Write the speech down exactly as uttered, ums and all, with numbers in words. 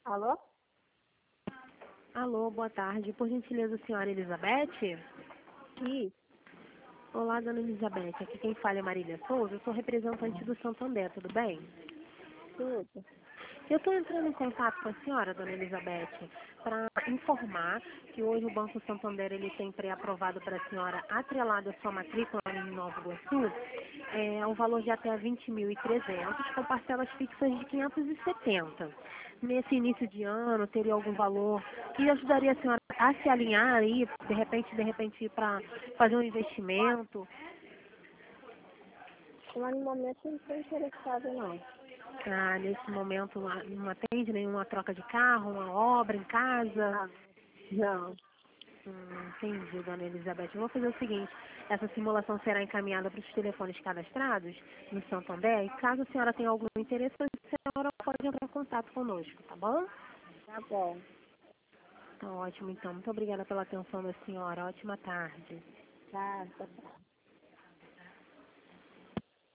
Alô? Alô, boa tarde. Por gentileza, senhora Elizabeth? Isso, Olá, dona Elizabeth. Aqui quem fala é Marília Souza. Eu sou representante do Santander, tudo bem? tudo. Eu estou entrando em contato com a senhora, dona Elizabeth, para informar que hoje o Banco Santander ele tem pré-aprovado para a senhora, atrelado à sua matrícula em Nova Iguaçu, é, um valor de até vinte mil e trezentos, com parcelas fixas de quinhentos e setenta. Nesse início de ano, teria algum valor que ajudaria a senhora a se alinhar aí, de repente, de repente, para fazer um investimento? Mas no momento eu não estou interessada, não. Ah, nesse momento não não atende nenhuma troca de carro, uma obra em casa? Ah, não. Hum, entendi, dona Elizabeth. Eu vou fazer o seguinte, essa simulação será encaminhada para os telefones cadastrados no Santander, e caso a senhora tenha algum interesse, a senhora pode entrar em contato conosco, tá bom? Tá bom. Tá ótimo, então. Muito obrigada pela atenção da senhora. Ótima tarde. Tá, tá.